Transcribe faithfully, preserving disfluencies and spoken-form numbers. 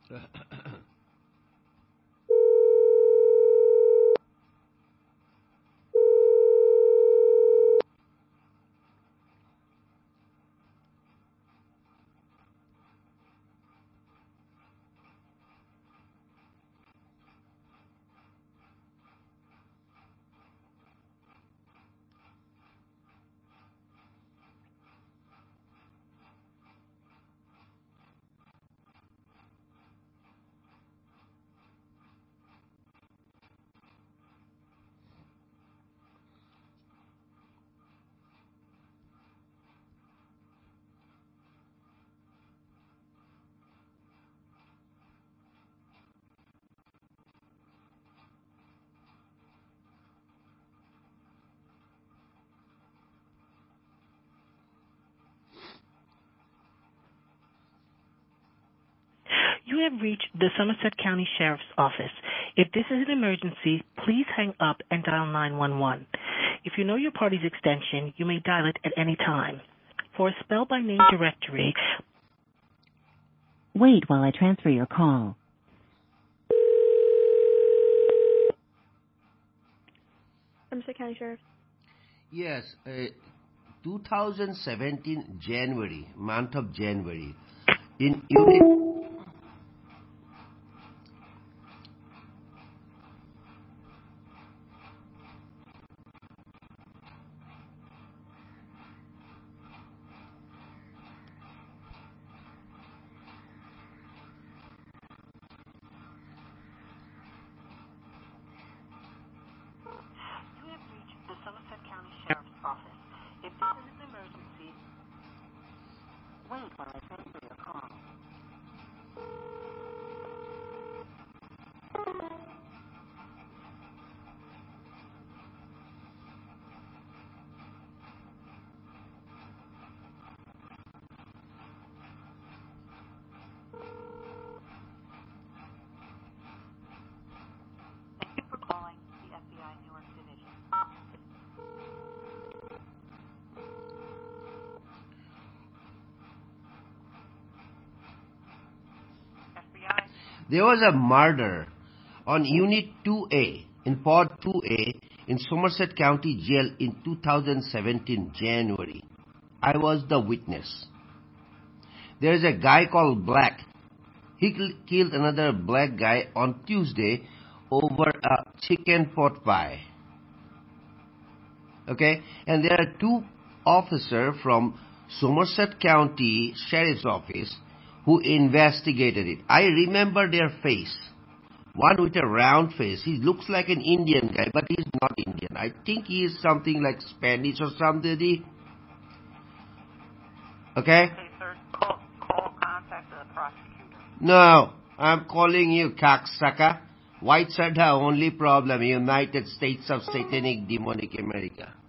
You have reached the Somerset County Sheriff's Office. If this is an emergency, please hang up and dial nine one one. If you know your party's extension, you may dial it at any time. For a spell by name directory, wait while I transfer your call. Somerset County Sheriff. Yes, uh, two thousand seventeen January, month of January, in unit. the Somerset County Sheriff's Office. If this is an emergency, wait while I transfer your call. Thank you for calling the F B I Newark Division. F B I. There was a murder on Unit two A, in Pod two A, in Somerset County Jail in two thousand seventeen, January. I was the witness. There is a guy called Black. He killed another black guy on Tuesday over a chicken pot pie. Okay? And there are two officers from Somerset County Sheriff's Office who investigated it. I remember their face. One with a round face. He looks like an Indian guy, but he's not Indian. I think he is something like Spanish or something. Okay? Okay, sir. Call, call contact the prosecutor. No, I'm calling you, cocksucker. Whites are the only problem in United States of Satanic Demonic America.